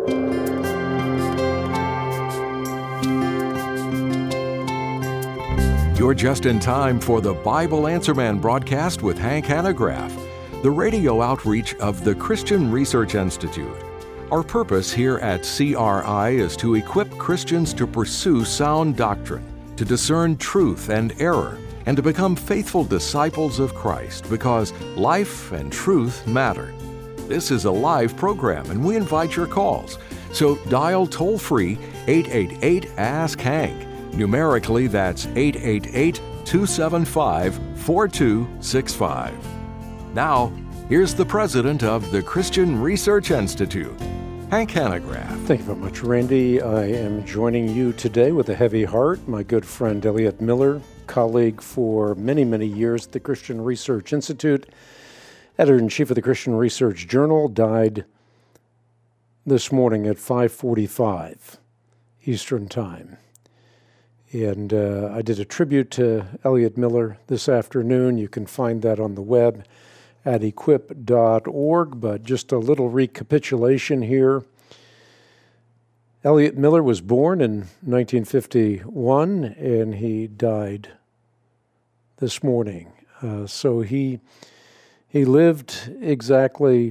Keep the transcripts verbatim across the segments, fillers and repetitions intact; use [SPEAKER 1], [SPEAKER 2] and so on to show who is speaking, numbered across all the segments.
[SPEAKER 1] You're just in time for the Bible Answer Man broadcast with Hank Hanegraaff, the radio outreach of the Christian Research Institute. Our purpose here at C R I is to equip Christians to pursue sound doctrine, to discern truth and error, and to become faithful disciples of Christ, because life and truth matter. This is a live program, and we invite your calls. So dial toll-free eight eight eight, ask Hank. Numerically, that's eight eight eight, two seven five, four two six five. Now, here's the president of the Christian Research Institute, Hank Hanegraaff.
[SPEAKER 2] Thank you very much, Randy. I am joining you today with a heavy heart. My good friend Elliot Miller, colleague for many, many years at the Christian Research Institute, editor-in-chief of the Christian Research Journal, died this morning at five forty-five Eastern Time. And uh, I did a tribute to Elliot Miller this afternoon. You can find that on the web at equip dot org, but just a little recapitulation here. Elliot Miller was born in nineteen fifty-one, and he died this morning. Uh, so he he lived exactly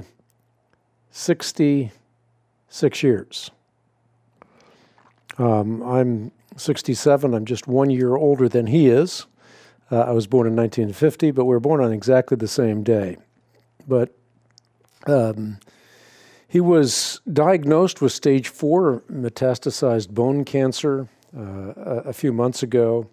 [SPEAKER 2] sixty-six years. Um, I'm sixty-seven. I'm just one year older than he is. Uh, I was born in nineteen fifty, but we were born on exactly the same day. But um, he was diagnosed with stage four metastasized bone cancer uh, a, a few months ago.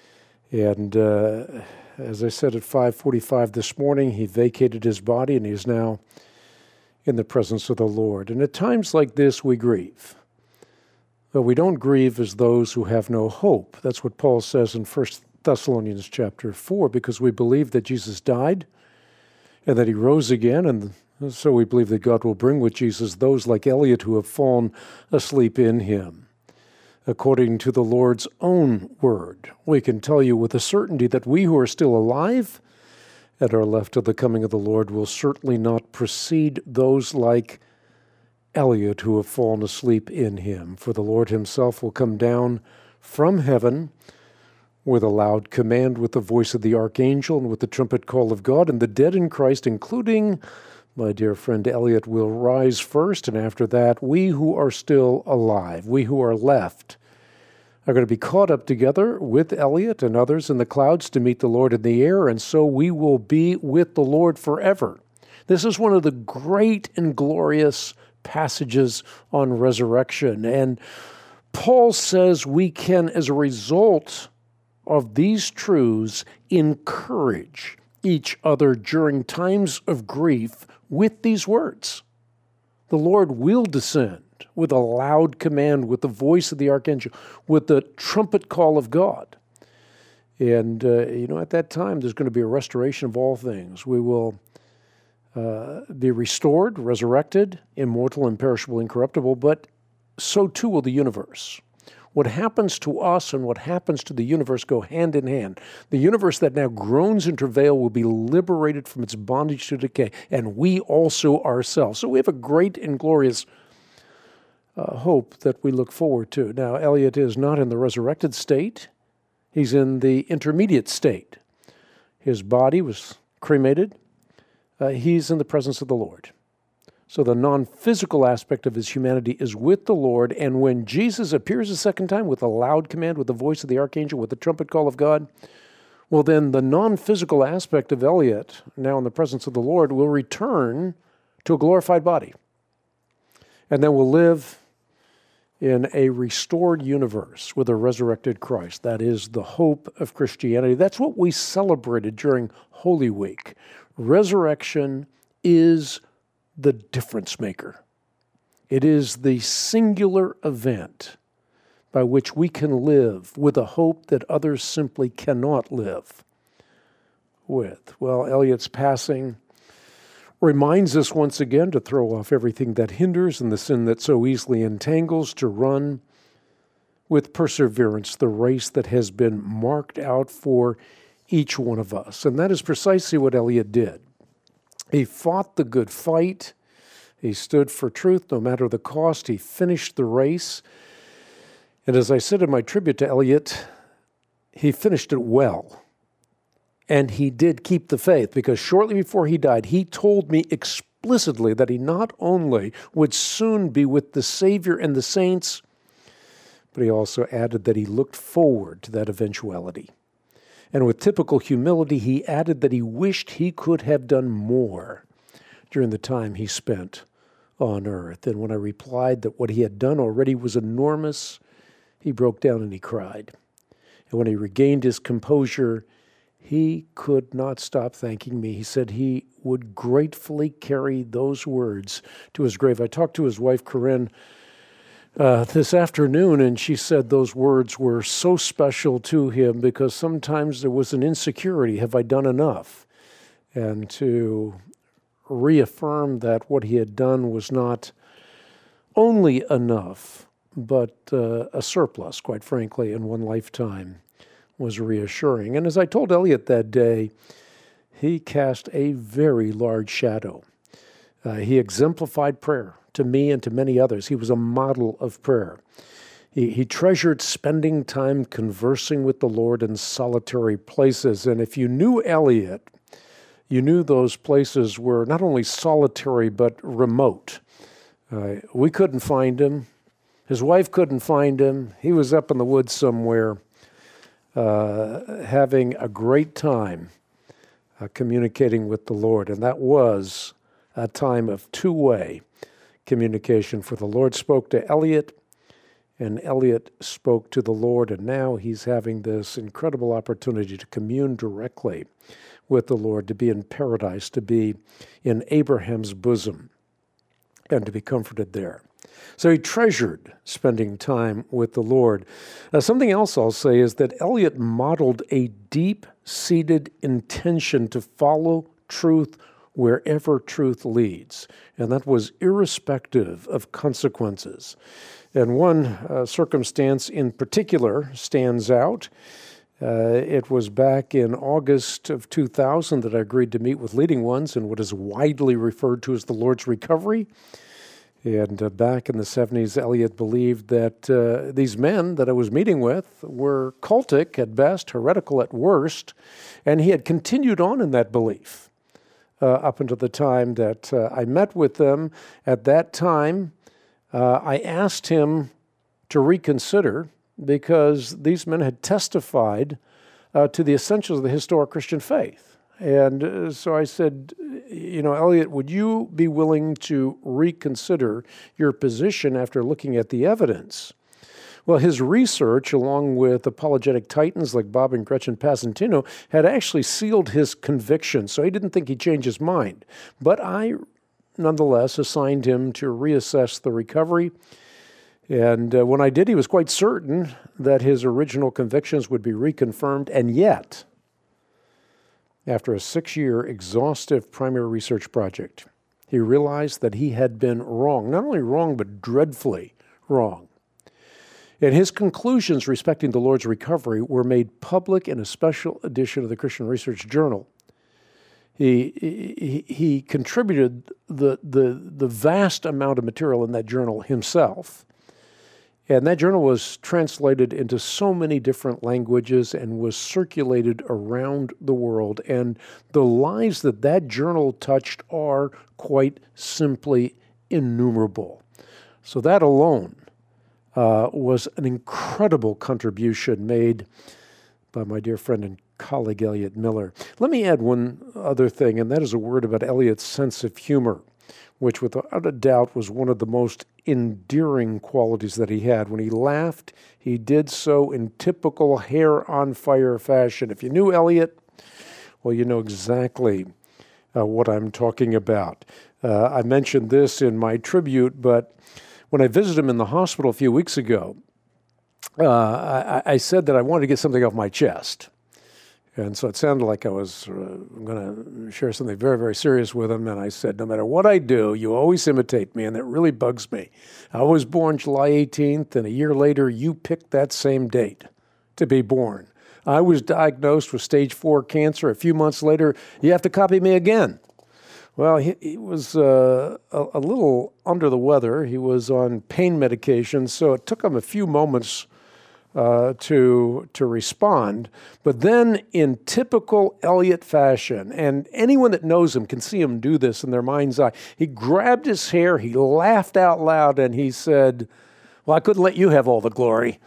[SPEAKER 2] And uh, as I said, at five forty-five this morning, he vacated his body, and he is now in the presence of the Lord. And at times like this, we grieve. But we don't grieve as those who have no hope. That's what Paul says in First Thessalonians chapter four, because we believe that Jesus died and that he rose again, and so we believe that God will bring with Jesus those like Elliot who have fallen asleep in him. According to the Lord's own word, we can tell you with a certainty that we who are still alive and are left to the coming of the Lord will certainly not precede those like Elliot who have fallen asleep in him. For the Lord himself will come down from heaven with a loud command, with the voice of the archangel, and with the trumpet call of God, and the dead in Christ, including my dear friend Elliot, will rise first, and after that, we who are still alive, we who are left, are going to be caught up together with Elliot and others in the clouds to meet the Lord in the air, and so we will be with the Lord forever. This is one of the great and glorious passages on resurrection. And Paul says we can, as a result of these truths, encourage each other during times of grief with these words. The Lord will descend with a loud command, with the voice of the archangel, with the trumpet call of God. And, uh, you know, at that time, there's going to be a restoration of all things. We will Uh, be restored, resurrected, immortal, imperishable, incorruptible, but so too will the universe. What happens to us and what happens to the universe go hand in hand. The universe that now groans in travail will be liberated from its bondage to decay, and we also ourselves. So we have a great and glorious uh, hope that we look forward to. Now, Elliot is not in the resurrected state. He's in the intermediate state. His body was cremated. Uh, he's in the presence of the Lord. So the non-physical aspect of his humanity is with the Lord, and when Jesus appears a second time with a loud command, with the voice of the archangel, with the trumpet call of God, well then the non-physical aspect of Elliot, now in the presence of the Lord, will return to a glorified body. And then will live in a restored universe with a resurrected Christ. That is the hope of Christianity. That's what we celebrated during Holy Week. Resurrection is the difference maker. It is the singular event by which we can live with a hope that others simply cannot live with. Well, Elliot's passing reminds us once again to throw off everything that hinders and the sin that so easily entangles, to run with perseverance the race that has been marked out for each one of us. And that is precisely what Elliot did. He fought the good fight. He stood for truth no matter the cost. He finished the race. And as I said in my tribute to Elliot, he finished it well. And he did keep the faith, because shortly before he died, he told me explicitly that he not only would soon be with the Savior and the saints, but he also added that he looked forward to that eventuality. And with typical humility, he added that he wished he could have done more during the time he spent on earth. And when I replied that what he had done already was enormous, he broke down and he cried. And when he regained his composure, he could not stop thanking me. He said he would gratefully carry those words to his grave. I talked to his wife, Corinne, uh, this afternoon, and she said those words were so special to him because sometimes there was an insecurity. Have I done enough? And to reaffirm that what he had done was not only enough, but uh, a surplus, quite frankly, in one lifetime, was reassuring. And as I told Elliot that day, he cast a very large shadow. Uh, he exemplified prayer to me and to many others. He was a model of prayer. He, he treasured spending time conversing with the Lord in solitary places. And if you knew Elliot, you knew those places were not only solitary, but remote. Uh, we couldn't find him. His wife couldn't find him. He was up in the woods somewhere, uh, having a great time uh, communicating with the Lord. And that was a time of two-way communication, for the Lord spoke to Elliot, and Elliot spoke to the Lord, and now he's having this incredible opportunity to commune directly with the Lord, to be in paradise, to be in Abraham's bosom, and to be comforted there. So he treasured spending time with the Lord. Now, something else I'll say is that Elliot modeled a deep-seated intention to follow truth wherever truth leads, and that was irrespective of consequences. And one uh, circumstance in particular stands out. Uh, it was back in August of two thousand that I agreed to meet with leading ones in what is widely referred to as the Lord's Recovery. And uh, back in the seventies, Elliot believed that uh, these men that I was meeting with were cultic at best, heretical at worst, and he had continued on in that belief uh, up until the time that uh, I met with them. At that time, uh, I asked him to reconsider, because these men had testified uh, to the essentials of the historic Christian faith. And uh, so I said, you know, Elliot, would you be willing to reconsider your position after looking at the evidence? Well, his research, along with apologetic titans like Bob and Gretchen Pasentino, had actually sealed his conviction, so he didn't think he'd change his mind. But I, nonetheless, assigned him to reassess the recovery. And uh, when I did, he was quite certain that his original convictions would be reconfirmed. And yet, after a six-year exhaustive primary research project, he realized that he had been wrong, not only wrong, but dreadfully wrong. And his conclusions respecting the Lord's recovery were made public in a special edition of the Christian Research Journal. He, he, he contributed the, the, the vast amount of material in that journal himself. And that journal was translated into so many different languages and was circulated around the world. And the lives that that journal touched are quite simply innumerable. So that alone uh, was an incredible contribution made by my dear friend and colleague Elliot Miller. Let me add one other thing, and that is a word about Elliot's sense of humor, which without a doubt was one of the most endearing qualities that he had. When he laughed, he did so in typical hair-on-fire fashion. If you knew Elliot, well, you know exactly uh, what I'm talking about. Uh, I mentioned this in my tribute, but when I visited him in the hospital a few weeks ago, uh, I, I said that I wanted to get something off my chest. And so it sounded like I was uh, going to share something very, very serious with him. And I said, no matter what I do, you always imitate me, and that really bugs me. I was born July eighteenth, and a year later, you picked that same date to be born. I was diagnosed with stage four cancer. A few months later, you have to copy me again. Well, he, he was uh, a, a little under the weather. He was on pain medication, so it took him a few moments uh, to to respond. But then, in typical Elliot fashion, and anyone that knows him can see him do this in their mind's eye, he grabbed his hair, he laughed out loud, and he said, "Well, I couldn't let you have all the glory."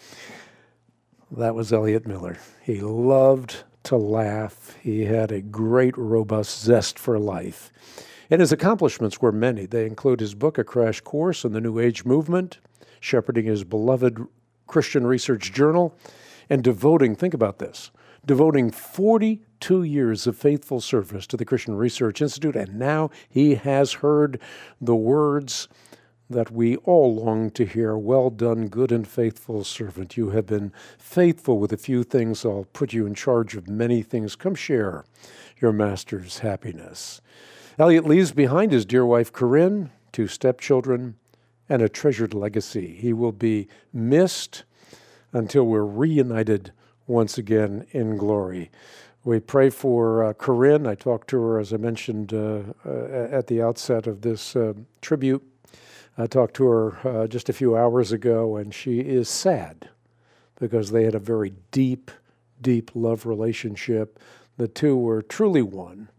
[SPEAKER 2] That was Elliot Miller. He loved to laugh. He had a great, robust zest for life. And his accomplishments were many. They include his book, A Crash Course in the New Age Movement, shepherding his beloved Christian Research Journal, and devoting, think about this, devoting forty-two years of faithful service to the Christian Research Institute. And now he has heard the words that we all long to hear. "Well done, good and faithful servant. You have been faithful with a few things. I'll put you in charge of many things. Come share your master's happiness." Elliot leaves behind his dear wife, Corinne, two stepchildren, and a treasured legacy. He will be missed until we're reunited once again in glory. We pray for uh, Corinne. I talked to her, as I mentioned uh, uh, at the outset of this uh, tribute. I talked to her uh, just a few hours ago, and she is sad because they had a very deep, deep love relationship. The two were truly one,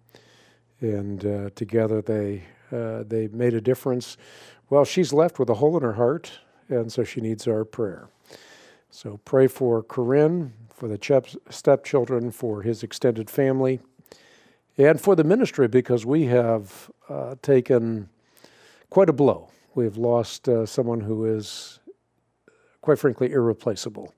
[SPEAKER 2] and uh, together they uh, they made a difference. Well, she's left with a hole in her heart, and so she needs our prayer. So pray for Corinne, for the chep- stepchildren, for his extended family, and for the ministry, because we have uh, taken quite a blow. We've lost uh, someone who is, quite frankly, irreplaceable.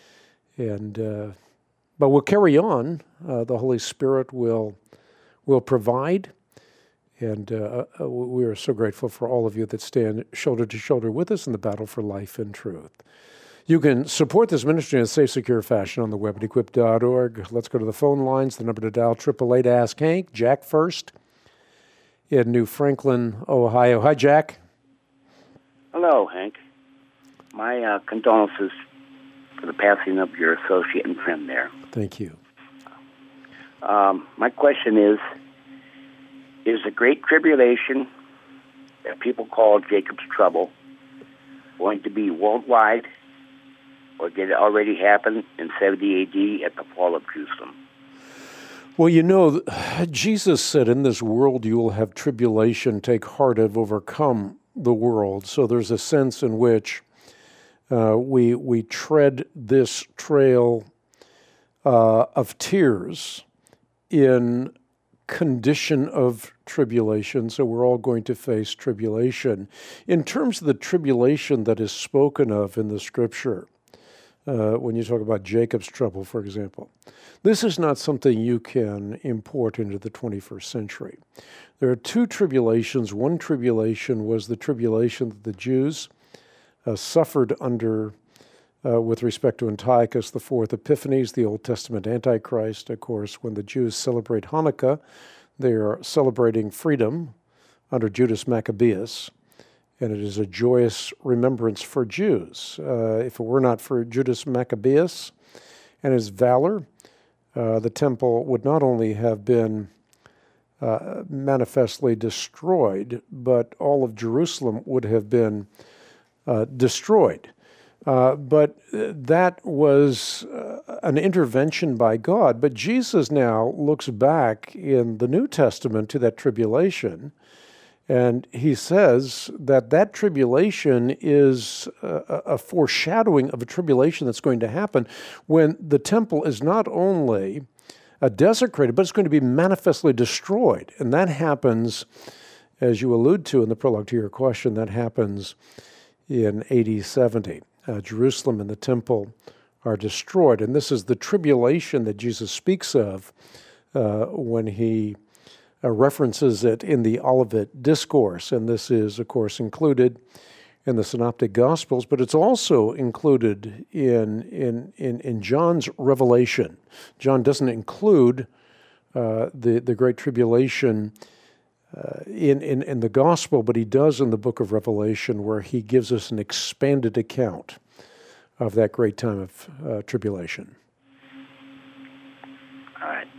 [SPEAKER 2] And uh, but we'll carry on. Uh, the Holy Spirit will will provide. And uh, uh, we are so grateful for all of you that stand shoulder to shoulder with us in the battle for life and truth. You can support this ministry in a safe, secure fashion on the web at equip dot org. Let's go to the phone lines. The number to dial, eight eight eight, ask Hank. Jack first in New Franklin, Ohio. Hi, Jack.
[SPEAKER 3] Hello, Hank. My uh, condolences for the passing of your associate and friend there.
[SPEAKER 2] Thank you.
[SPEAKER 3] Um, my question is, is the Great Tribulation that people call Jacob's Trouble going to be worldwide, or did it already happen in seventy A D at the fall of Jerusalem?
[SPEAKER 2] Well, you know, Jesus said, "In this world you will have tribulation. Take heart, I've overcome the world." So there's a sense in which uh, we we tread this trail uh, of tears in condition of tribulation. So we're all going to face tribulation. In terms of the tribulation that is spoken of in the Scripture, uh, when you talk about Jacob's trouble, for example, this is not something you can import into the twenty-first century. There are two tribulations. One tribulation was the tribulation that the Jews uh, suffered under uh, with respect to Antiochus the Fourth Epiphanes, the Old Testament Antichrist. Of course, when the Jews celebrate Hanukkah, they are celebrating freedom under Judas Maccabeus, and it is a joyous remembrance for Jews. Uh, if it were not for Judas Maccabeus and his valor, uh, the temple would not only have been Uh, manifestly destroyed, but all of Jerusalem would have been uh, destroyed. Uh, but that was uh, an intervention by God. But Jesus now looks back in the New Testament to that tribulation, and he says that that tribulation is a, a foreshadowing of a tribulation that's going to happen when the temple is not only Uh, desecrated, but it's going to be manifestly destroyed. And that happens, as you allude to in the prologue to your question, that happens in A D seventy. Uh, Jerusalem and the temple are destroyed. And this is the tribulation that Jesus speaks of uh, when he uh, references it in the Olivet Discourse. And this is, of course, included in the Synoptic Gospels, but it's also included in in in, in John's Revelation. John doesn't include uh, the the Great Tribulation uh, in, in in the Gospel, but he does in the Book of Revelation, where he gives us an expanded account of that great time of uh, tribulation.
[SPEAKER 3] All right,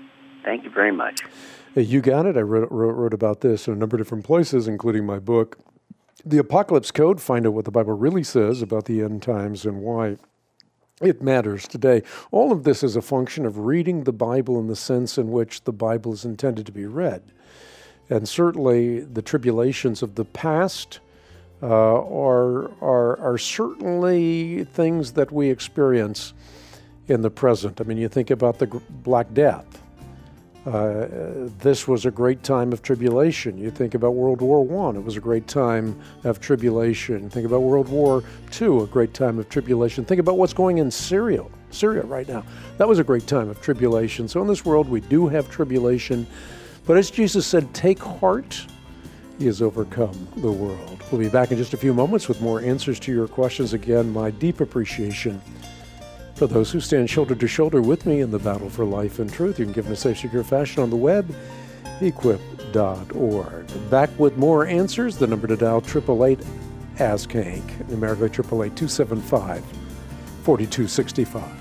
[SPEAKER 3] Thank you very much.
[SPEAKER 2] Hey, you got it. I wrote, wrote, wrote about this in a number of different places, including my book, The Apocalypse Code. Find out what the Bible really says about the end times and why it matters today. All of this is a function of reading the Bible in the sense in which the Bible is intended to be read. And certainly the tribulations of the past uh, are, are, are certainly things that we experience in the present. I mean, you think about the Black Death. Uh, this was a great time of tribulation. You think about World War One, it was a great time of tribulation. Think about World War Two, a great time of tribulation. Think about what's going in Syria, Syria right now. That was a great time of tribulation. So in this world, we do have tribulation. But as Jesus said, take heart, he has overcome the world. We'll be back in just a few moments with more answers to your questions. Again, my deep appreciation for those who stand shoulder to shoulder with me in the battle for life and truth. You can give in a safe, secure fashion on the web, equip dot org. Back with more answers. The number to dial, eight eight eight, ask Hank. In America, eight eight eight, two seven five, four two six five.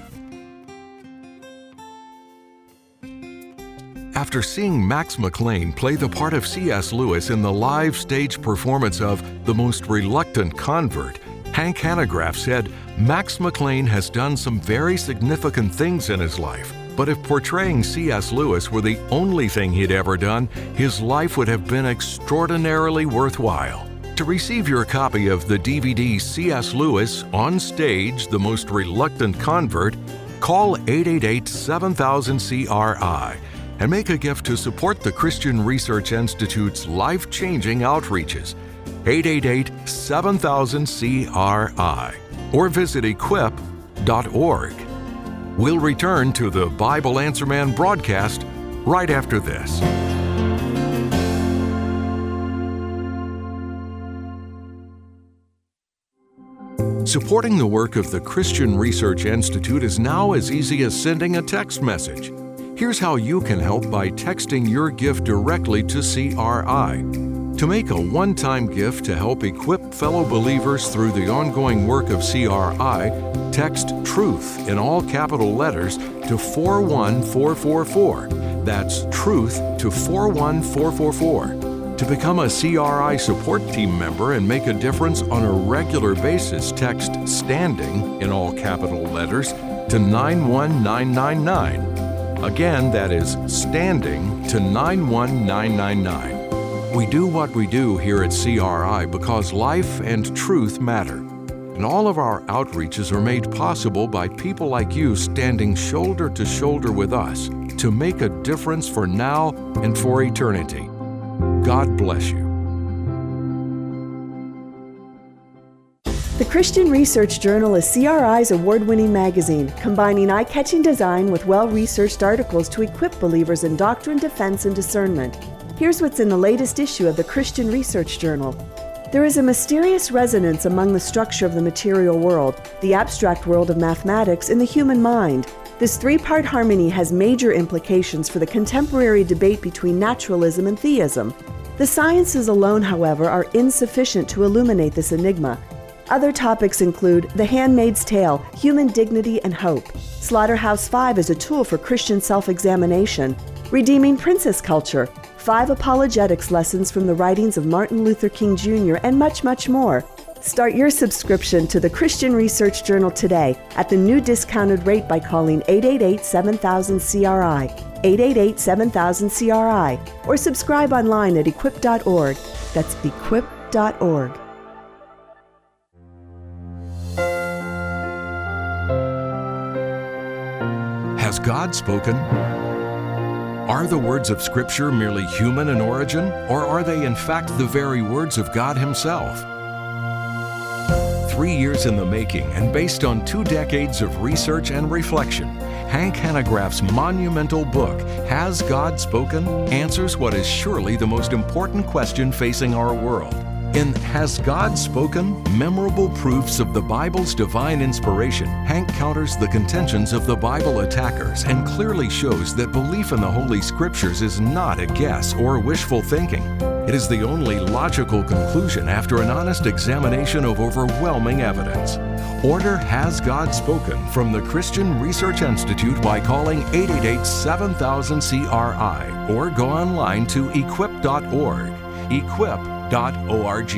[SPEAKER 1] After seeing Max McLean play the part of C S Lewis in the live stage performance of The Most Reluctant Convert, Hank Hanegraaff said, Max McLean has done some very significant things in his life, but if portraying C S Lewis were the only thing he'd ever done, his life would have been extraordinarily worthwhile. To receive your copy of the D V D C S Lewis On Stage, The Most Reluctant Convert, call eight eight eight, seven thousand, C R I and make a gift to support the Christian Research Institute's life-changing outreaches. eight eight eight, seven thousand, C R I or visit equip dot org. We'll return to the Bible Answer Man broadcast right after this. Supporting the work of the Christian Research Institute is now as easy as sending a text message. Here's how you can help by texting your gift directly to C R I. To make a one-time gift to help equip fellow believers through the ongoing work of C R I, text TRUTH in all capital letters to four one four four four. That's TRUTH to four one four four four. To become a C R I support team member and make a difference on a regular basis, text STANDING in all capital letters to nine one nine nine nine. Again, that is STANDING to nine one nine nine nine. We do what we do here at C R I because life and truth matter. And all of our outreaches are made possible by people like you standing shoulder to shoulder with us to make a difference for now and for eternity. God bless you.
[SPEAKER 4] The Christian Research Journal is C R I's award-winning magazine, combining eye-catching design with well-researched articles to equip believers in doctrine, defense, and discernment. Here's what's in the latest issue of the Christian Research Journal. There is a mysterious resonance among the structure of the material world, the abstract world of mathematics, and the human mind. This three-part harmony has major implications for the contemporary debate between naturalism and theism. The sciences alone, however, are insufficient to illuminate this enigma. Other topics include The Handmaid's Tale, Human Dignity and Hope, Slaughterhouse-Five as a Tool for Christian Self-Examination, Redeeming Princess Culture, Five Apologetics Lessons from the Writings of Martin Luther King Junior, and much, much more. Start your subscription to the Christian Research Journal today at the new discounted rate by calling eight eight eight, seven thousand, C R I, eight eight eight, seven thousand, C R I, or subscribe online at equip dot org. That's equip dot org.
[SPEAKER 1] Has God spoken? Are the words of Scripture merely human in origin, or are they in fact the very words of God Himself? Three years in the making and based on two decades of research and reflection, Hank Hanegraaff's monumental book, Has God Spoken?, answers what is surely the most important question facing our world. In Has God Spoken? Memorable Proofs of the Bible's Divine Inspiration, Hank counters the contentions of the Bible attackers and clearly shows that belief in the Holy Scriptures is not a guess or wishful thinking. It is the only logical conclusion after an honest examination of overwhelming evidence. Order Has God Spoken from the Christian Research Institute by calling eight eight eight, seven thousand, C R I or go online to equip dot org, equip dot org.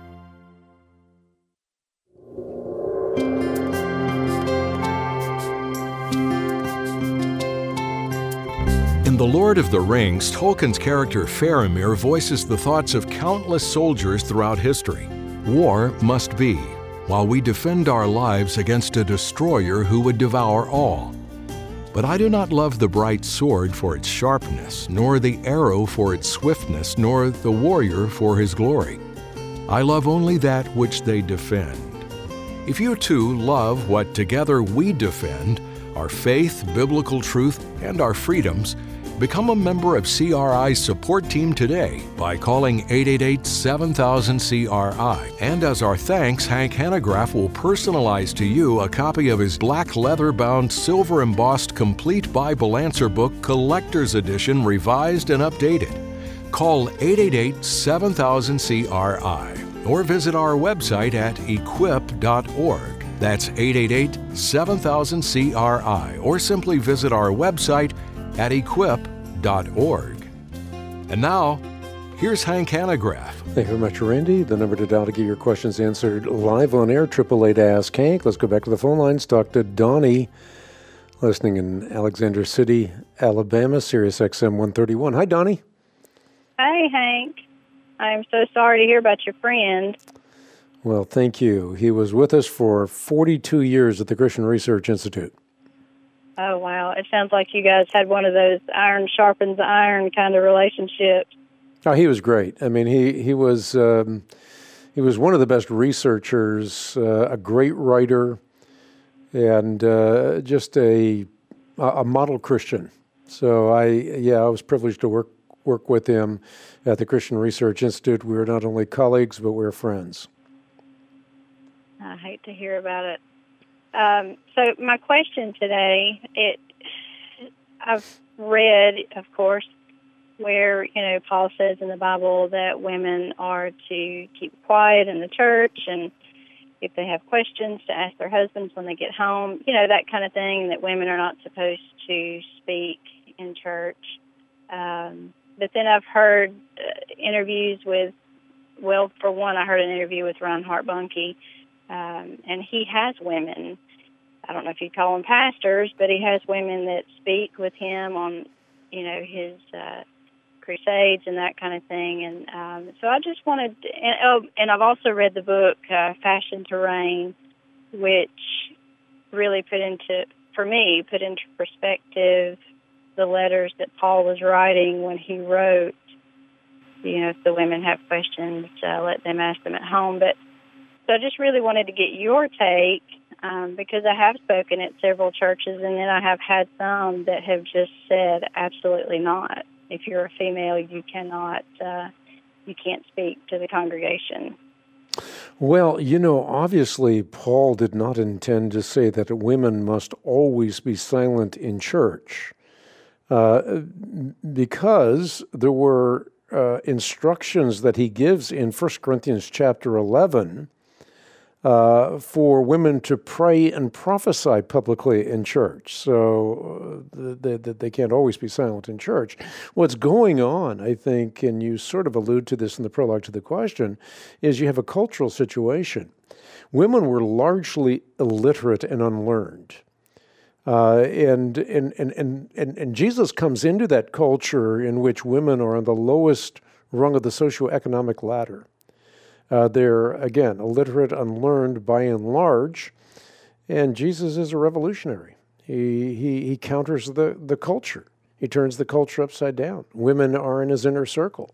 [SPEAKER 1] In The Lord of the Rings, Tolkien's character Faramir voices the thoughts of countless soldiers throughout history. War must be, while we defend our lives against a destroyer who would devour all. But I do not love the bright sword for its sharpness, nor the arrow for its swiftness, nor the warrior for his glory. I love only that which they defend. If you too love what together we defend, our faith, biblical truth, and our freedoms, become a member of C R I's support team today by calling eight eight eight, seven thousand, C R I. And as our thanks, Hank Hanegraaff will personalize to you a copy of his black leather-bound, silver-embossed Complete Bible Answer Book Collector's Edition, revised and updated. Call eight eight eight, seven thousand, C R I or visit our website at equip dot org. That's eight eight eight, seven thousand, C R I, or simply visit our website at equip dot org. And now, here's Hank Hanegraaff.
[SPEAKER 2] Thank you very much, Randy. The number to dial to get your questions answered live on air, eight eight eight, ask Hank. Let's go back to the phone lines. Talk to Donnie, listening in Alexander City, Alabama, Sirius X M one thirty-one. Hi, Donnie.
[SPEAKER 5] Hi, Hank. I'm so sorry to hear about your friend.
[SPEAKER 2] Well, thank you. He was with us for forty-two years at the Christian Research Institute.
[SPEAKER 5] Oh, wow. It sounds like you guys had one of those iron sharpens iron kind of relationships.
[SPEAKER 2] Oh, he was great. I mean, he, he was um, he was one of the best researchers, uh, a great writer, and uh, just a a model Christian. So I, yeah, I was privileged to work work with him at the Christian Research Institute. We were not only colleagues, but we were friends.
[SPEAKER 5] I hate to hear about it. Um, so my question today, it I've read, of course, where, you know, Paul says in the Bible that women are to keep quiet in the church, and if they have questions, to ask their husbands when they get home, you know, that kind of thing, that women are not supposed to speak in church. Um, but then I've heard uh, interviews with, well, for one, I heard an interview with Reinhard Bonnke, um, and he has women. I don't know if you call them pastors, but he has women that speak with him on, you know, his uh, crusades and that kind of thing. And um, so I just wanted, to, and, oh, and I've also read the book uh, Fashion to Reign, which really put into, for me, put into perspective the letters that Paul was writing when he wrote, you know, if the women have questions, uh, let them ask them at home. But so I just really wanted to get your take. Um, because I have spoken at several churches, and then I have had some that have just said, absolutely not. If you're a female, you cannot, uh, you can't speak to the congregation.
[SPEAKER 2] Well, you know, obviously, Paul did not intend to say that women must always be silent in church, uh, because there were uh, instructions that he gives in First Corinthians chapter eleven, Uh, for women to pray and prophesy publicly in church. So uh, they, they, they can't always be silent in church. What's going on, I think, and you sort of allude to this in the prologue to the question, is you have a cultural situation. Women were largely illiterate and unlearned. Uh, and, and, and, and, and, and Jesus comes into that culture in which women are on the lowest rung of the socioeconomic ladder. Uh, they're, again, illiterate, unlearned by and large, and Jesus is a revolutionary. He he, he counters the, the culture. He turns the culture upside down. Women are in his inner circle.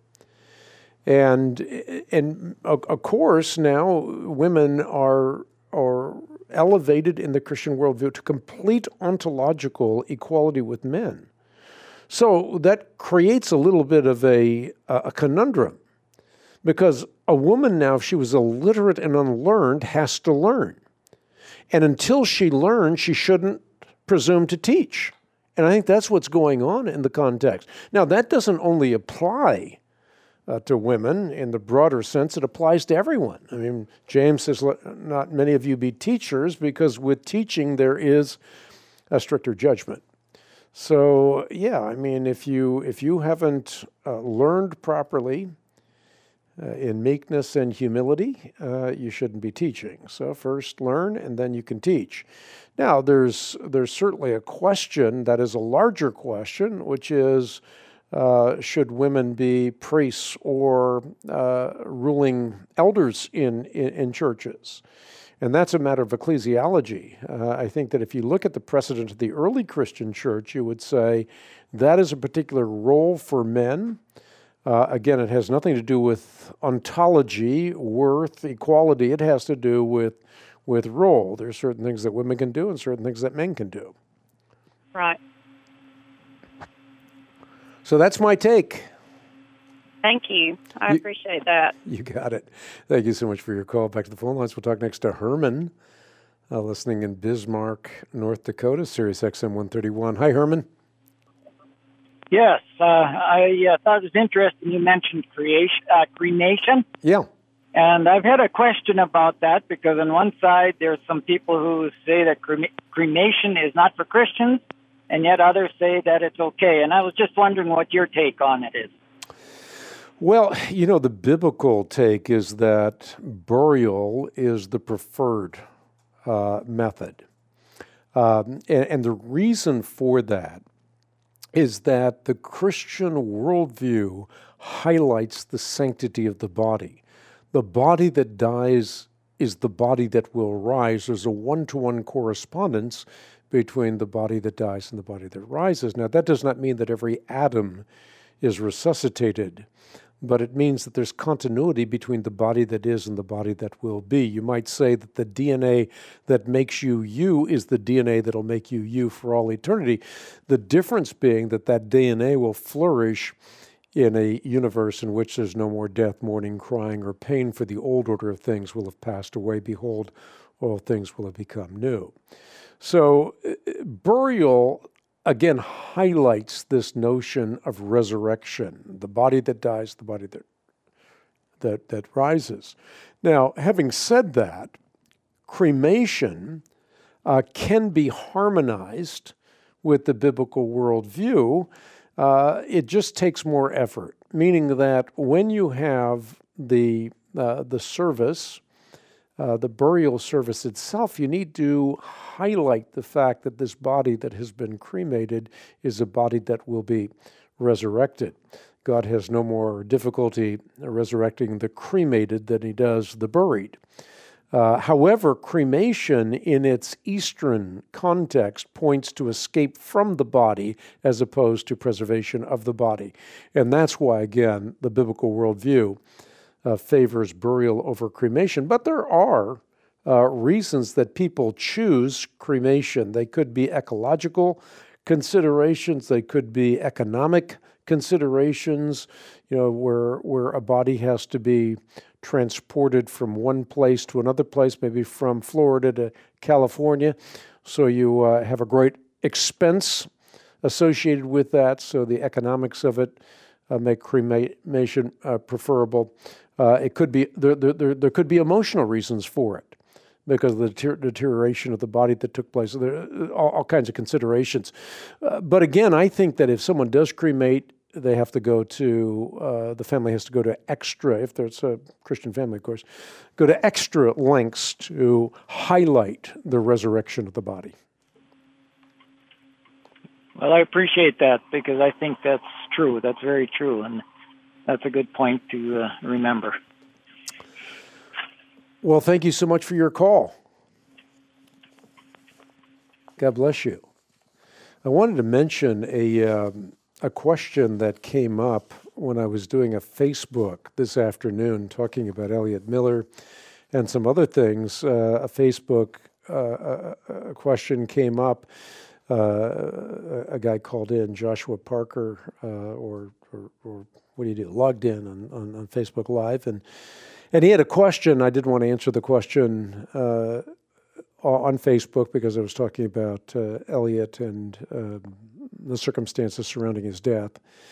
[SPEAKER 2] And, and of course, now women are, are elevated in the Christian worldview to complete ontological equality with men. So that creates a little bit of a, a conundrum. Because a woman now, if she was illiterate and unlearned, has to learn. And until she learns, she shouldn't presume to teach. And I think that's what's going on in the context. Now, that doesn't only apply uh, to women. In the broader sense, it applies to everyone. I mean, James says, "Let not many of you be teachers, because with teaching there is a stricter judgment." So, yeah, I mean, if you if you haven't uh, learned properly uh, in meekness and humility, uh, you shouldn't be teaching. So first learn, and then you can teach. Now, there's there's certainly a question that is a larger question, which is, uh, should women be priests or uh, ruling elders in, in, in churches? And that's a matter of ecclesiology. Uh, I think that if you look at the precedent of the early Christian church, you would say that is a particular role for men. Uh, again, it has nothing to do with ontology, worth, equality. It has to do with with role. There's certain things that women can do and certain things that men can do.
[SPEAKER 5] Right.
[SPEAKER 2] So that's my take.
[SPEAKER 5] Thank you. I
[SPEAKER 2] you,
[SPEAKER 5] appreciate that.
[SPEAKER 2] You got it. Thank you so much for your call. Back to the phone lines. We'll talk next to Herman, uh, listening in Bismarck, North Dakota, Sirius X M one thirty-one. Hi, Herman.
[SPEAKER 6] Yes, uh, I uh, thought it was interesting you mentioned creation, uh, cremation.
[SPEAKER 2] Yeah.
[SPEAKER 6] And I've had a question about that, because on one side there's some people who say that crema- cremation is not for Christians, and yet others say that it's okay. And I was just wondering what your take on it is.
[SPEAKER 2] Well, you know, the biblical take is that burial is the preferred uh, method. Um, and, and the reason for that is that the Christian worldview highlights the sanctity of the body. The body that dies is the body that will rise. There's a one-to-one correspondence between the body that dies and the body that rises. Now, that does not mean that every atom is resuscitated, but it means that there's continuity between the body that is and the body that will be. You might say that the D N A that makes you you is the D N A that'll make you you for all eternity. The difference being that that D N A will flourish in a universe in which there's no more death, mourning, crying, or pain, for the old order of things will have passed away. Behold, all things will have become new. So burial, again, highlights this notion of resurrection, the body that dies, the body that that that rises. Now, having said that, cremation uh, can be harmonized with the biblical worldview. Uh, it just takes more effort, meaning that when you have the uh, the service, uh, the burial service itself, you need to highlight the fact that this body that has been cremated is a body that will be resurrected. God has no more difficulty resurrecting the cremated than he does the buried. Uh, however, cremation in its Eastern context points to escape from the body as opposed to preservation of the body. And that's why, again, the biblical worldview uh, favors burial over cremation. But there are uh, reasons that people choose cremation. They could be ecological considerations. They could be economic considerations, you know, where where a body has to be transported from one place to another place, maybe from Florida to California. So you uh, have a great expense associated with that. So the economics of it uh, make cremation uh, preferable. Uh, it could be there, there. There could be emotional reasons for it, because of the deter- deterioration of the body that took place. There are all, all kinds of considerations. Uh, but again, I think that if someone does cremate, they have to go to, uh, the family has to go to extra, if there's a Christian family, of course, go to extra lengths to highlight the resurrection of the body.
[SPEAKER 6] Well, I appreciate that, because I think that's true. That's very true, and that's a good point to uh, remember.
[SPEAKER 2] Well, thank you so much for your call. God bless you. I wanted to mention a um, a question that came up when I was doing a Facebook this afternoon talking about Elliot Miller and some other things. Uh, a Facebook uh, a, a question came up. Uh, a, a guy called in, Joshua Parker, uh, or, or or what do you do? Logged in on, on, on Facebook Live, and and he had a question. I didn't want to answer the question uh, on Facebook because I was talking about uh, Elliot and um, the circumstances surrounding his death.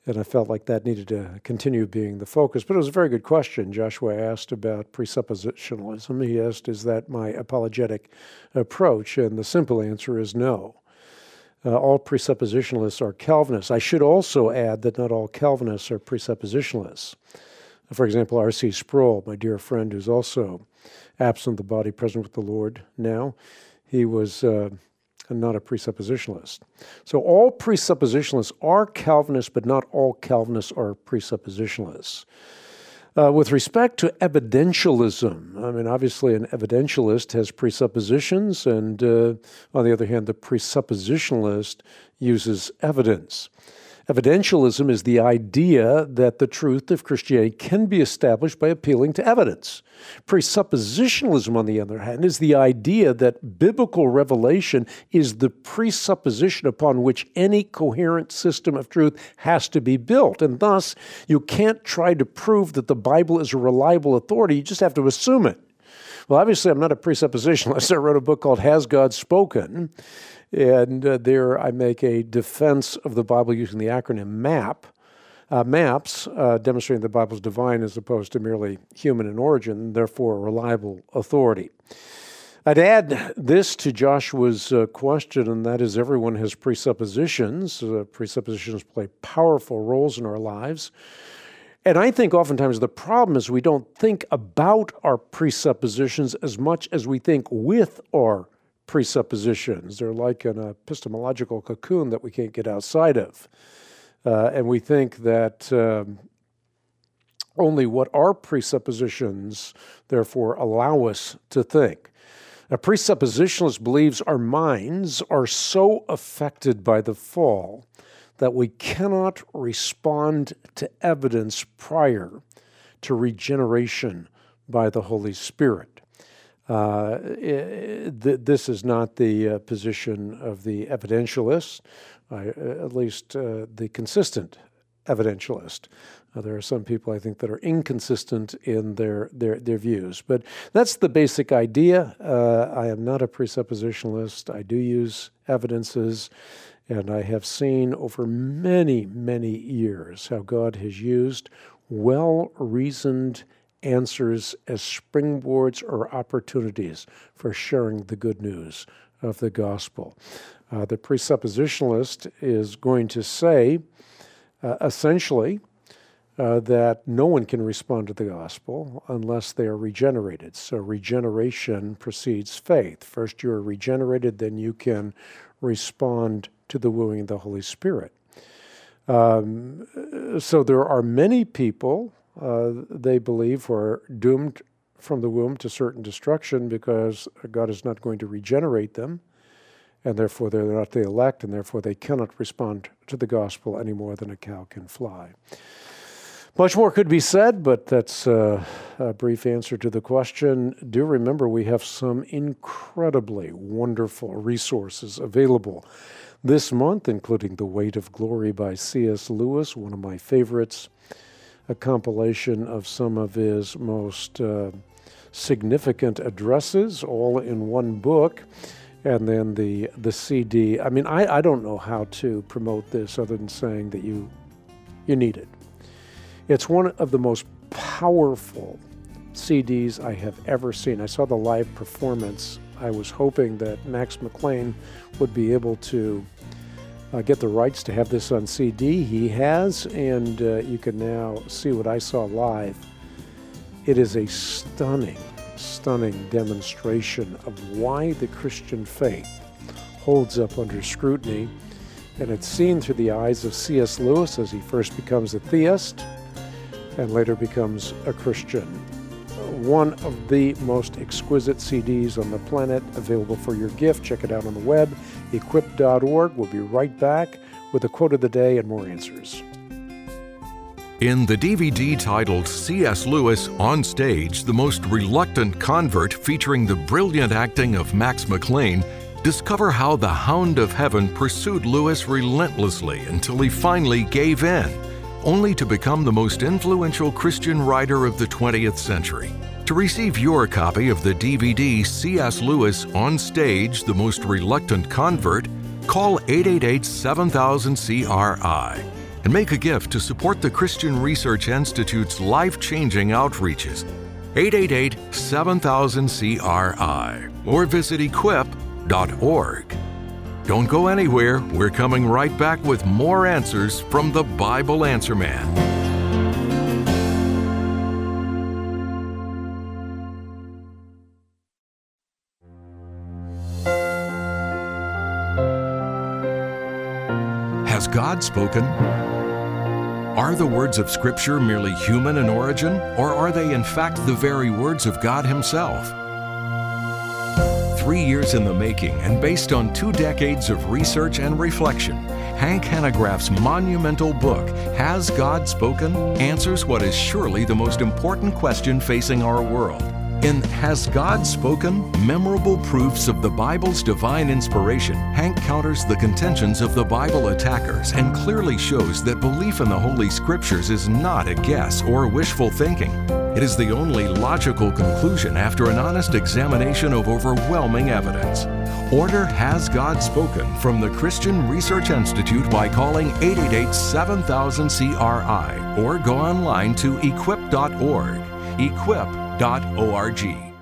[SPEAKER 2] And I felt like that needed to continue being the focus. But it was a very good question. Joshua asked about presuppositionalism. He asked, is that my apologetic approach? And the simple answer is no. Uh, all presuppositionalists are Calvinists. I should also add that not all Calvinists are presuppositionalists. For example, R C Sproul, my dear friend who's also absent the body, present with the Lord now, he was uh, not a presuppositionalist. So all presuppositionalists are Calvinists, but not all Calvinists are presuppositionalists. Uh, with respect to evidentialism, I mean, obviously an evidentialist has presuppositions, and uh, on the other hand, the presuppositionalist uses evidence. Evidentialism is the idea that the truth of Christianity can be established by appealing to evidence. Presuppositionalism, on the other hand, is the idea that biblical revelation is the presupposition upon which any coherent system of truth has to be built. And thus, you can't try to prove that the Bible is a reliable authority. You just have to assume it. Well, obviously, I'm not a presuppositionalist. I wrote a book called Has God Spoken? And uh, there I make a defense of the Bible using the acronym MAP. Uh, MAPS, uh, demonstrating the Bible is divine as opposed to merely human in origin, therefore a reliable authority. I'd add this to Joshua's uh, question, and that is everyone has presuppositions. Uh, presuppositions play powerful roles in our lives. And I think oftentimes the problem is we don't think about our presuppositions as much as we think with our presuppositions. They're like an epistemological cocoon that we can't get outside of. Uh, and we think that um, only what our presuppositions, therefore, allow us to think. A presuppositionalist believes our minds are so affected by the fall that we cannot respond to evidence prior to regeneration by the Holy Spirit. Uh, th- this is not the uh, position of the evidentialist, uh, at least uh, the consistent evidentialist. Uh, there are some people, I think, that are inconsistent in their, their, their views. But that's the basic idea. Uh, I am not a presuppositionalist. I do use evidences, and I have seen over many, many years how God has used well-reasoned answers as springboards or opportunities for sharing the good news of the gospel. Uh, the presuppositionalist is going to say, uh, essentially, uh, that no one can respond to the gospel unless they are regenerated. So regeneration precedes faith. First you are regenerated, then you can respond to the wooing of the Holy Spirit. Um, so there are many people Uh, they believe are doomed from the womb to certain destruction because God is not going to regenerate them, and therefore they're not the elect, and therefore they cannot respond to the gospel any more than a cow can fly. Much more could be said, but that's uh, a brief answer to the question. Do remember we have some incredibly wonderful resources available this month, including The Weight of Glory by C S Lewis, one of my favorites, a compilation of some of his most uh, significant addresses, all in one book, and then the the C D. I mean, I, I don't know how to promote this other than saying that you you need it. It's one of the most powerful C Ds I have ever seen. I saw the live performance. I was hoping that Max McLean would be able to Uh, get the rights to have this on C D. He has, and uh, you can now see what I saw live. It is a stunning, stunning demonstration of why the Christian faith holds up under scrutiny, and it's seen through the eyes of C S Lewis as he first becomes a theist and later becomes a Christian. One of the most exquisite C Ds on the planet, available for your gift. Check it out on the web, equip dot org. We'll be right back with a quote of the day and more answers.
[SPEAKER 1] In the D V D titled C S Lewis On Stage, The Most Reluctant Convert, featuring the brilliant acting of Max McLean, discover how the Hound of Heaven pursued Lewis relentlessly until he finally gave in, only to become the most influential Christian writer of the twentieth century. To receive your copy of the D V D C S Lewis On Stage, The Most Reluctant Convert, call eight eight eight, seven thousand C R I. and make a gift to support the Christian Research Institute's life-changing outreaches. eight eight eight, seven thousand, C R I or visit equip dot org. Don't go anywhere. We're coming right back with more answers from the Bible Answer Man. Has God spoken? Are the words of Scripture merely human in origin, or are they in fact the very words of God Himself? Three years in the making and based on two decades of research and reflection, Hank Hanegraaff's monumental book, Has God Spoken?, answers what is surely the most important question facing our world. In Has God Spoken? Memorable Proofs of the Bible's Divine Inspiration, Hank counters the contentions of the Bible attackers and clearly shows that belief in the Holy Scriptures is not a guess or wishful thinking. It is the only logical conclusion after an honest examination of overwhelming evidence. Order Has God Spoken from the Christian Research Institute by calling eight eight eight, seven thousand, C R I or go online to equip dot org. equip dot org.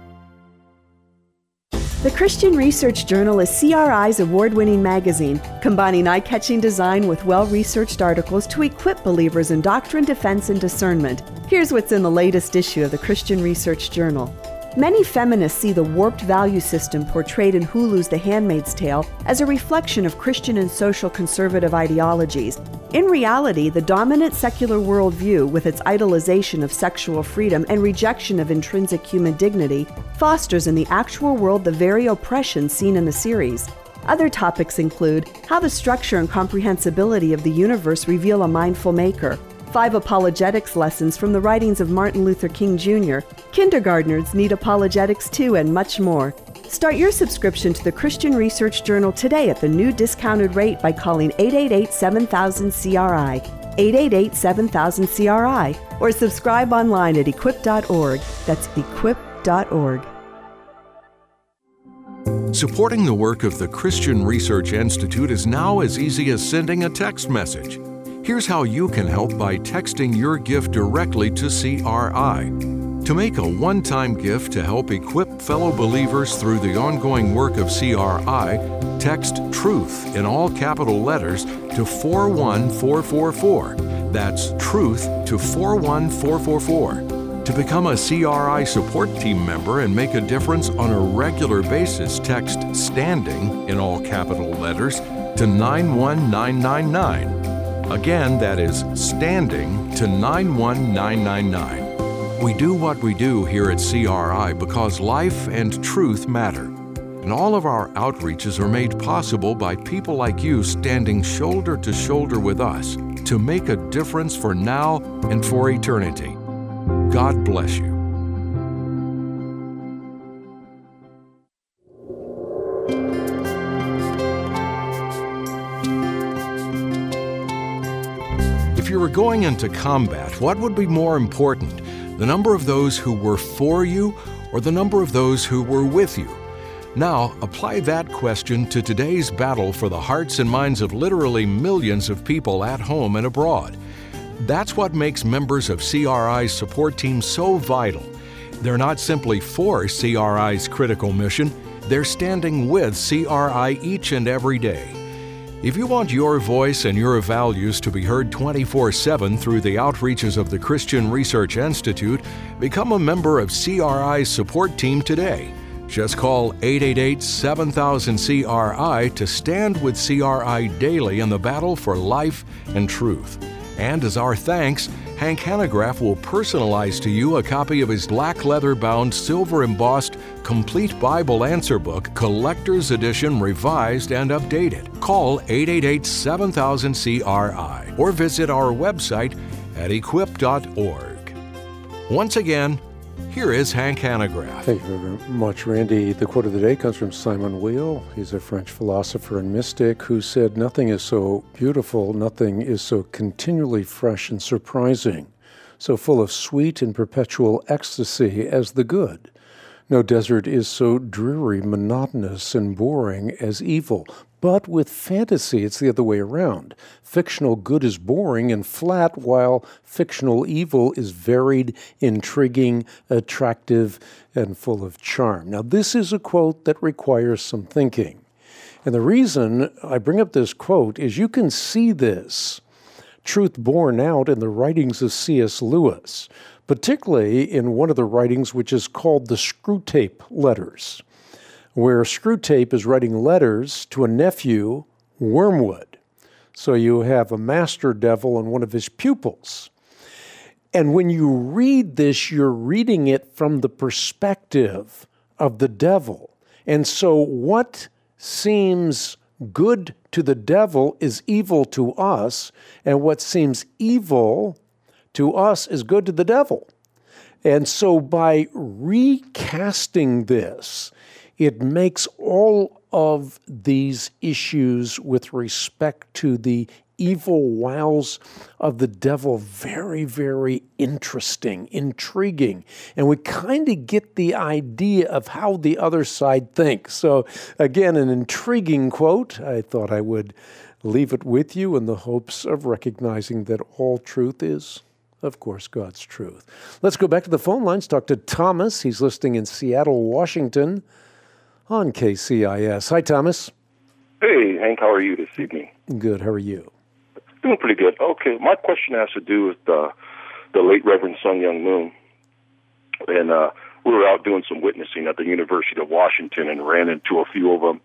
[SPEAKER 4] The Christian Research Journal is C R I's award-winning magazine, combining eye-catching design with well-researched articles to equip believers in doctrine, defense, and discernment. Here's what's in the latest issue of the Christian Research Journal. Many feminists see the warped value system portrayed in Hulu's The Handmaid's Tale as a reflection of Christian and social conservative ideologies. In reality, the dominant secular worldview, with its idolization of sexual freedom and rejection of intrinsic human dignity, fosters in the actual world the very oppression seen in the series. Other topics include how the structure and comprehensibility of the universe reveal a mindful maker, five apologetics lessons from the writings of Martin Luther King Junior, kindergartners need apologetics too, and much more. Start your subscription to the Christian Research Journal today at the new discounted rate by calling eight eight eight, seven thousand, C R I, eight eight eight, seven thousand, C R I, or subscribe online at equip dot org. That's equip dot org.
[SPEAKER 1] Supporting the work of the Christian Research Institute is now as easy as sending a text message. Here's how you can help by texting your gift directly to C R I. To make a one-time gift to help equip fellow believers through the ongoing work of C R I, text TRUTH in all capital letters to four one four four four. That's TRUTH to four one four four four. To become a C R I support team member and make a difference on a regular basis, text STANDING in all capital letters to nine one nine nine nine. Again, that is STANDING to nine one nine nine nine. We do what we do here at C R I because life and truth matter. And all of our outreaches are made possible by people like you standing shoulder to shoulder with us to make a difference for now and for eternity. God bless you. If you were going into combat, what would be more important? The number of those who were for you or the number of those who were with you? Now, apply that question to today's battle for the hearts and minds of literally millions of people at home and abroad. That's what makes members of C R I's support team so vital. They're not simply for C R I's critical mission, they're standing with C R I each and every day. If you want your voice and your values to be heard twenty-four seven through the outreaches of the Christian Research Institute, become a member of C R I's support team today. Just call eight eight eight, seven thousand, C R I to stand with C R I daily in the battle for life and truth. And as our thanks, Hank Hanegraaff will personalize to you a copy of his black leather-bound, silver-embossed, complete Bible answer book, Collector's Edition, revised and updated. Call eight eight eight, seven thousand, C R I or visit our website at equip dot org. Once again, here is Hank Hanegraaff.
[SPEAKER 2] Thank you very much, Randy. The quote of the day comes from Simon Weil. He's a French philosopher and mystic who said, "Nothing is so beautiful, nothing is so continually fresh and surprising, so full of sweet and perpetual ecstasy as the good. No desert is so dreary, monotonous, and boring as evil. But with fantasy, it's the other way around. Fictional good is boring and flat, while fictional evil is varied, intriguing, attractive, and full of charm. Now, this is a quote that requires some thinking. And the reason I bring up this quote is you can see this truth borne out in the writings of C S Lewis, particularly in one of the writings which is called the Screwtape Letters, where Screwtape is writing letters to a nephew, Wormwood. So you have a master devil and one of his pupils. And when you read this, you're reading it from the perspective of the devil. And so what seems good to the devil is evil to us, and what seems evil to us is good to the devil. And so by recasting this, it makes all of these issues with respect to the evil wiles of the devil very, very interesting, intriguing. And we kind of get the idea of how the other side thinks. So again, an intriguing quote. I thought I would leave it with you in the hopes of recognizing that all truth is, of course, God's truth. Let's go back to the phone lines, talk to Thomas. He's listening in Seattle, Washington on K C I S. Hi, Thomas.
[SPEAKER 7] Hey, Hank, how are you this evening?
[SPEAKER 2] Good, how are you?
[SPEAKER 7] Doing pretty good. Okay, my question has to do with uh, the late Reverend Sun Myung Moon. And uh, we were out doing some witnessing at the University of Washington and ran into a few of them.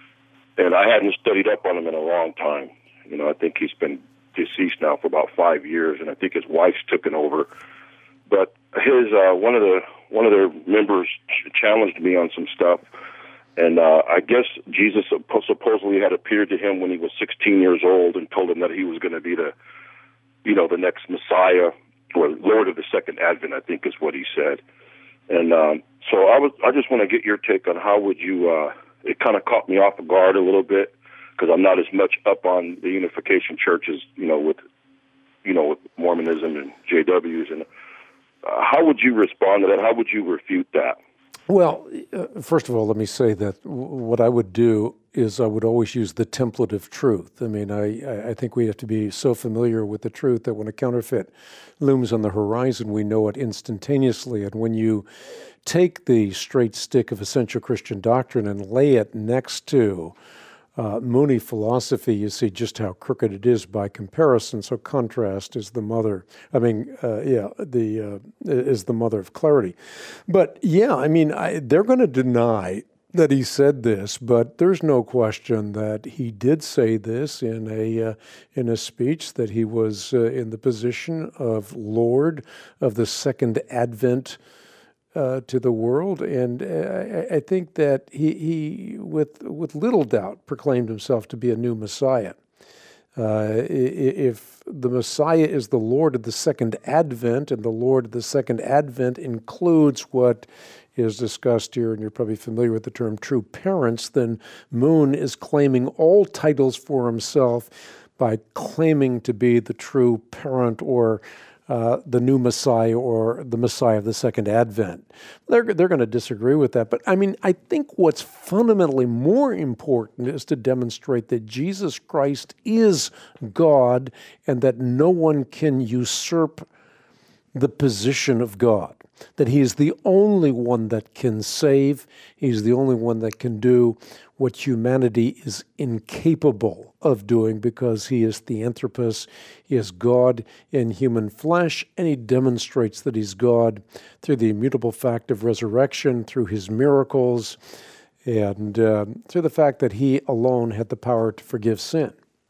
[SPEAKER 7] And I hadn't studied up on him in a long time. You know, I think he's been deceased now for about five years, and I think his wife's taken over. But his uh, one of the one of their members ch- challenged me on some stuff. And uh, I guess Jesus supposedly had appeared to him when he was sixteen years old and told him that he was going to be the, you know, the next Messiah or Lord of the Second Advent, I think is what he said. And um, so I was, I just want to get your take on how would you, uh, it kind of caught me off guard a little bit because I'm not as much up on the Unification churches, you know, with, you know, with Mormonism and J Ws. And uh, how would you respond to that? How would you refute that?
[SPEAKER 2] Well, uh, first of all, let me say that w- what I would do is I would always use the template of truth. I mean, I, I think we have to be so familiar with the truth that when a counterfeit looms on the horizon, we know it instantaneously. And when you take the straight stick of essential Christian doctrine and lay it next to Uh, Mooney philosophy, you see just how crooked it is by comparison. So contrast is the mother. I mean, uh, yeah, the uh, is the mother of clarity. But yeah, I mean, I, they're going to deny that he said this, but there's no question that he did say this in a uh, in a speech that he was uh, in the position of Lord of the Second Advent Uh, to the world, and uh, I, I think that he, he, with with little doubt, proclaimed himself to be a new Messiah. Uh, if the Messiah is the Lord of the Second Advent, and the Lord of the Second Advent includes what is discussed here, and you're probably familiar with the term true parents, then Moon is claiming all titles for himself by claiming to be the true parent or Uh, the new Messiah or the Messiah of the Second Advent. They're, they're going to disagree with that. But I mean, I think what's fundamentally more important is to demonstrate that Jesus Christ is God and that no one can usurp the position of God, that he is the only one that can save. He's the only one that can do what humanity is incapable of doing because he is the Anthropos, he is God in human flesh, and he demonstrates that he's God through the immutable fact of resurrection, through his miracles, and uh, through the fact that he alone had the power to forgive sin.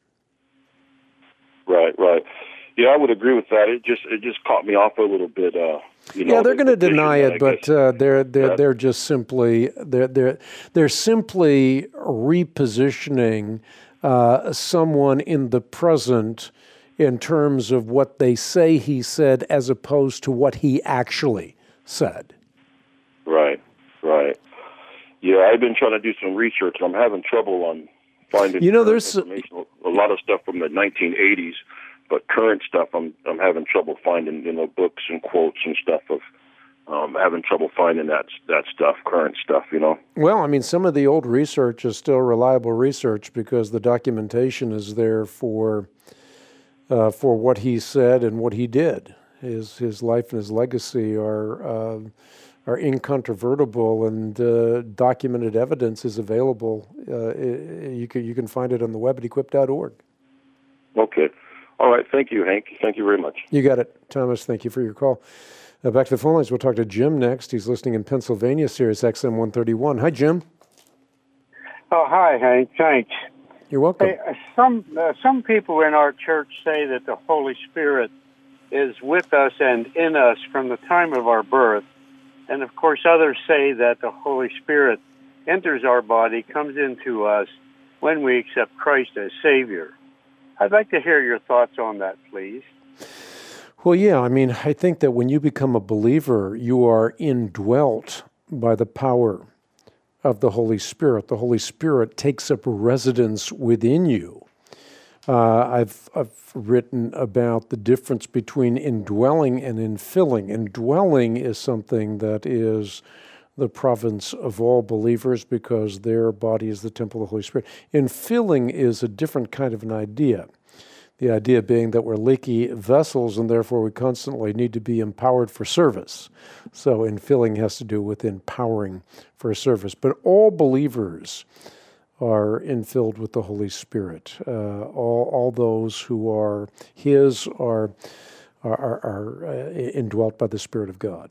[SPEAKER 7] Right, right. Yeah, I would agree with that. It just it just caught me off a little bit. Uh, you know,
[SPEAKER 2] yeah, they're going to deny it, but
[SPEAKER 7] guess,
[SPEAKER 2] uh, they're they're
[SPEAKER 7] yeah.
[SPEAKER 2] they're just simply they're they're they're simply repositioning uh, someone in the present in terms of what they say he said, as opposed to what he actually said.
[SPEAKER 7] Right, right. Yeah, I've been trying to do some research. I'm having trouble on finding.
[SPEAKER 2] You know, there's
[SPEAKER 7] information. a lot of stuff from the nineteen eighties. But current stuff, I'm I'm having trouble finding, you know, books and quotes and stuff of um, having trouble finding that that stuff, current stuff, you know.
[SPEAKER 2] Well, I mean, some of the old research is still reliable research because the documentation is there for uh, for what he said and what he did. His his life and his legacy are uh, are incontrovertible, and uh, documented evidence is available. Uh, you can you can find it on the web at equip dot org.
[SPEAKER 7] Okay. All right. Thank you, Hank. Thank you very much.
[SPEAKER 2] You got it, Thomas. Thank you for your call. Uh, back to the phone lines. We'll talk to Jim next. He's listening in Pennsylvania, Sirius X M one thirty-one. Hi, Jim.
[SPEAKER 8] Oh, hi, Hank. Thanks.
[SPEAKER 2] You're welcome.
[SPEAKER 8] Hey, uh, some uh, some people in our church say that the Holy Spirit is with us and in us from the time of our birth. And, of course, others say that the Holy Spirit enters our body, comes into us when we accept Christ as Savior. I'd like to hear your thoughts on that, please.
[SPEAKER 2] Well, yeah, I mean, I think that when you become a believer, you are indwelt by the power of the Holy Spirit. The Holy Spirit takes up residence within you. Uh, I've, I've written about the difference between indwelling and infilling. Indwelling is something that is the province of all believers because their body is the temple of the Holy Spirit. Infilling is a different kind of an idea. The idea being that we're leaky vessels and therefore we constantly need to be empowered for service. So infilling has to do with empowering for service. But all believers are infilled with the Holy Spirit. Uh, all, all those who are His are, are, are, are uh, indwelt by the Spirit of God.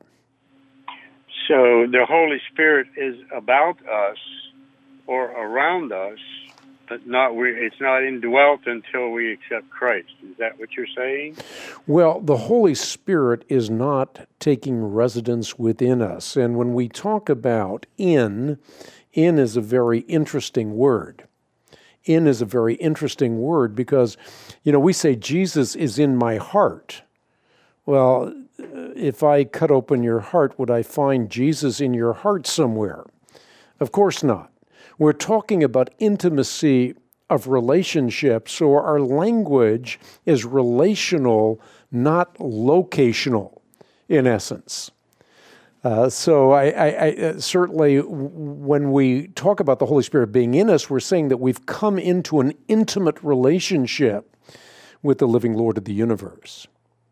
[SPEAKER 8] So the Holy Spirit is about us or around us, but not we, it's not indwelt until we accept Christ. Is that what you're saying?
[SPEAKER 2] Well, the Holy Spirit is not taking residence within us. And when we talk about in, in is a very interesting word. In is a very interesting word because, you know, we say Jesus is in my heart. Well, if I cut open your heart, would I find Jesus in your heart somewhere? Of course not. We're talking about intimacy of relationship, so our language is relational, not locational, in essence. Uh, so I, I, I certainly, when we talk about the Holy Spirit being in us, we're saying that we've come into an intimate relationship with the living Lord of the universe.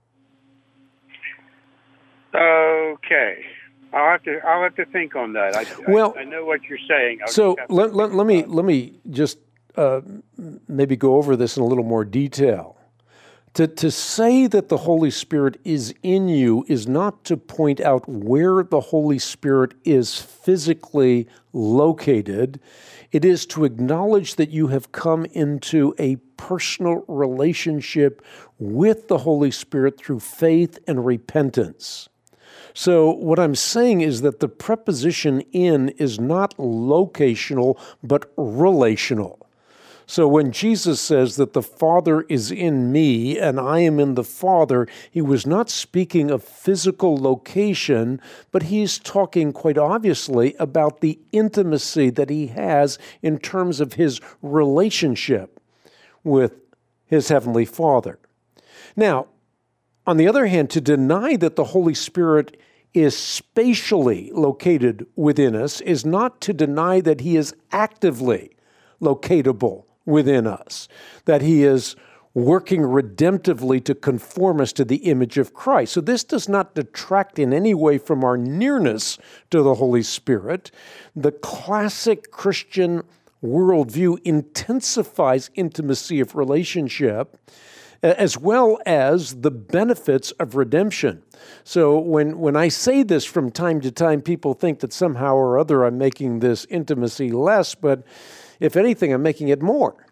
[SPEAKER 8] Okay. I'll have to I'll have to think on that. I,
[SPEAKER 2] well,
[SPEAKER 8] I, I know what you're saying. I'll
[SPEAKER 2] so let, let, let me let me just uh, maybe go over this in a little more detail. To to say that the Holy Spirit is in you is not to point out where the Holy Spirit is physically located. It is to acknowledge that you have come into a personal relationship with the Holy Spirit through faith and repentance. So what I'm saying is that the preposition in is not locational, but relational. So when Jesus says that the Father is in me and I am in the Father, he was not speaking of physical location, but he's talking quite obviously about the intimacy that he has in terms of his relationship with his Heavenly Father. Now, on the other hand, to deny that the Holy Spirit is spatially located within us is not to deny that he is actively locatable within us, that he is working redemptively to conform us to the image of Christ. So this does not detract in any way from our nearness to the Holy Spirit. The classic Christian worldview intensifies intimacy of relationship, as well as the benefits of redemption. So when, when I say this from time to time, people think that somehow or other I'm making this intimacy less, but if anything, I'm making it more.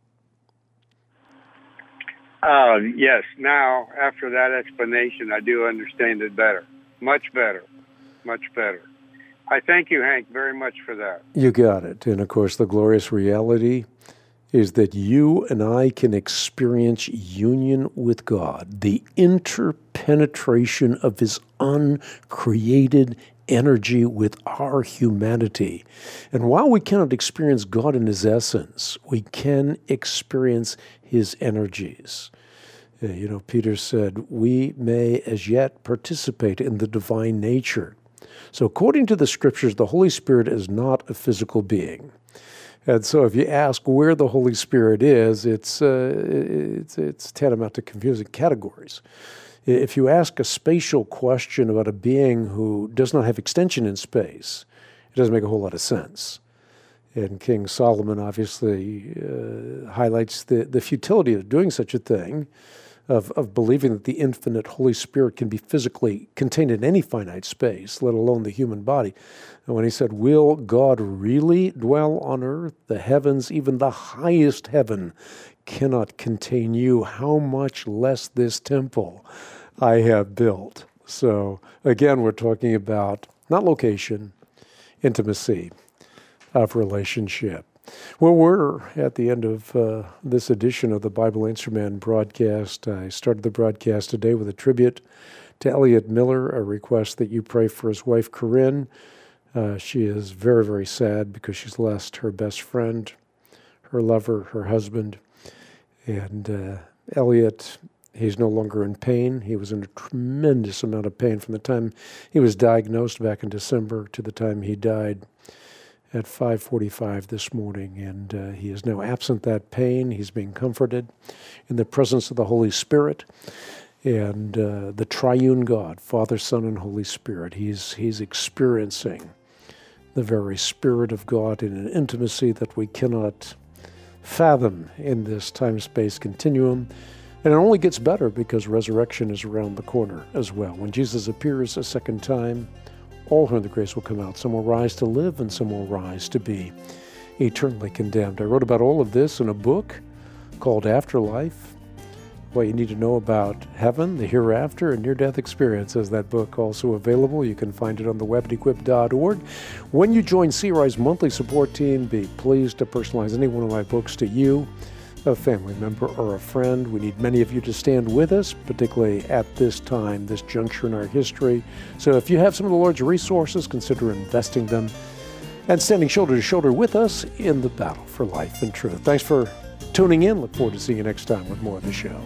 [SPEAKER 8] Uh, yes, now, after that explanation, I do understand it better. Much better. Much better. I thank you, Hank, very much for that.
[SPEAKER 2] You got it. And, of course, the glorious reality is that you and I can experience union with God, the interpenetration of his uncreated energy with our humanity. And while we cannot experience God in his essence, we can experience his energies. Uh, you know, Peter said, we may as yet participate in the divine nature. So according to the Scriptures, the Holy Spirit is not a physical being. And so if you ask where the Holy Spirit is, it's, uh, it's, it's tantamount to confusing categories. If you ask a spatial question about a being who does not have extension in space, it doesn't make a whole lot of sense. And King Solomon obviously uh, highlights the, the futility of doing such a thing, of, of believing that the infinite Holy Spirit can be physically contained in any finite space, let alone the human body. And when he said, will God really dwell on earth? The heavens, even the highest heaven, cannot contain you. How much less this temple I have built? So again, we're talking about not location, intimacy of relationship. Well, we're at the end of uh, this edition of the Bible Answer Man broadcast. I started the broadcast today with a tribute to Elliot Miller, a request that you pray for his wife, Corinne. Uh, she is very, very sad because she's lost her best friend, her lover, her husband. And uh, Elliot, he's no longer in pain. He was in a tremendous amount of pain from the time he was diagnosed back in December to the time he died at five forty-five this morning, and uh, he is now absent that pain. He's being comforted in the presence of the Holy Spirit and uh, the triune God, Father, Son, and Holy Spirit. He's, he's experiencing the very Spirit of God in an intimacy that we cannot fathom in this time-space continuum. And it only gets better because resurrection is around the corner as well. When Jesus appears a second time, all who in the grace will come out. Some will rise to live, and some will rise to be eternally condemned. I wrote about all of this in a book called Afterlife, What You Need to Know About Heaven, the Hereafter, and Near-Death Experiences. That book also available. You can find it on the web at equip dot org. When you join C R I's monthly support team, be pleased to personalize any one of my books to you, a family member, or a friend. We need many of you to stand with us, particularly at this time, this juncture in our history. So if you have some of the Lord's resources, consider investing them and standing shoulder to shoulder with us in the battle for life and truth. Thanks for tuning in. Look forward to seeing you next time with more of the show.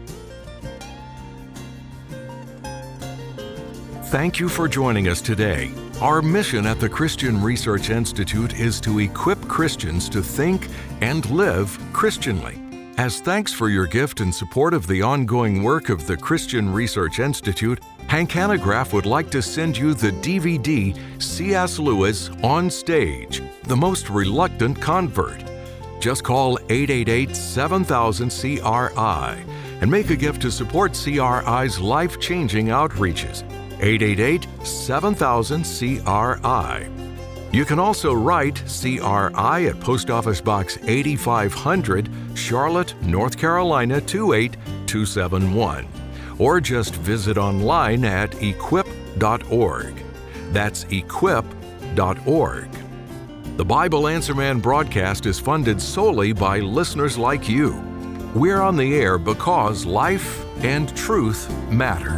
[SPEAKER 1] Thank you for joining us today. Our mission at the Christian Research Institute is to equip Christians to think and live Christianly. As thanks for your gift and support of the ongoing work of the Christian Research Institute, Hank Hanegraaff would like to send you the D V D C S Lewis On Stage, The Most Reluctant Convert. Just call eight eight eight, seven thousand, C R I and make a gift to support C R I's life-changing outreaches. eight eight eight, seven thousand, C R I. You can also write C R I at Post Office Box eighty-five hundred, Charlotte, North Carolina two eight two seven one. Or just visit online at equip dot org. That's equip dot org. The Bible Answer Man broadcast is funded solely by listeners like you. We're on the air because life and truth matter.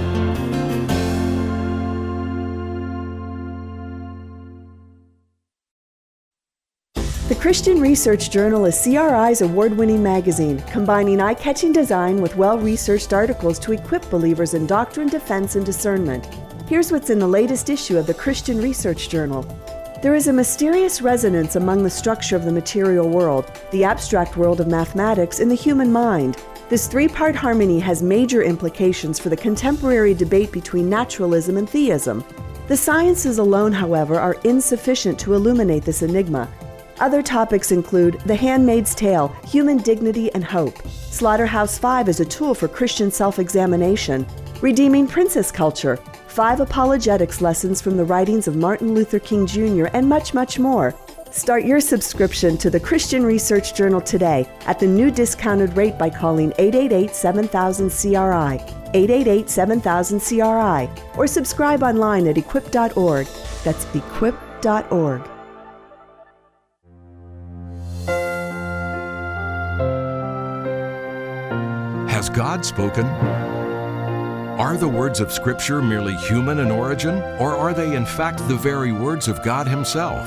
[SPEAKER 4] The Christian Research Journal is C R I's award-winning magazine, combining eye-catching design with well-researched articles to equip believers in doctrine, defense, and discernment. Here's what's in the latest issue of the Christian Research Journal. There is a mysterious resonance among the structure of the material world, the abstract world of mathematics, and the human mind. This three-part harmony has major implications for the contemporary debate between naturalism and theism. The sciences alone, however, are insufficient to illuminate this enigma. Other topics include The Handmaid's Tale, Human Dignity and Hope, Slaughterhouse Five as a Tool for Christian Self-Examination, Redeeming Princess Culture, Five Apologetics Lessons from the Writings of Martin Luther King Junior, and much, much more. Start your subscription to the Christian Research Journal today at the new discounted rate by calling eight eight eight, seven thousand, C R I, eight eight eight, seven thousand, C R I, or subscribe online at equip dot org. That's equip dot org.
[SPEAKER 1] Has God spoken? Are the words of Scripture merely human in origin, or are they in fact the very words of God Himself?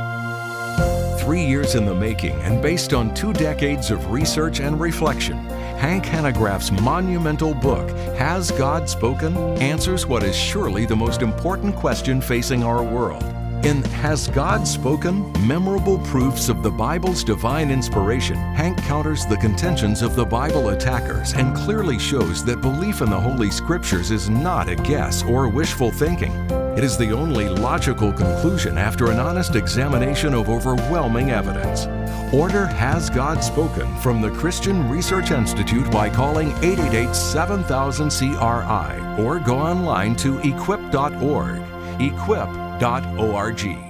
[SPEAKER 1] Three years in the making and based on two decades of research and reflection, Hank Hanegraaff's monumental book, Has God Spoken?, answers what is surely the most important question facing our world. In Has God Spoken? Memorable Proofs of the Bible's Divine Inspiration, Hank counters the contentions of the Bible attackers and clearly shows that belief in the Holy Scriptures is not a guess or wishful thinking. It is the only logical conclusion after an honest examination of overwhelming evidence. Order Has God Spoken from the Christian Research Institute by calling eight eight eight, seven thousand, C R I or go online to equip dot org. equip dot org.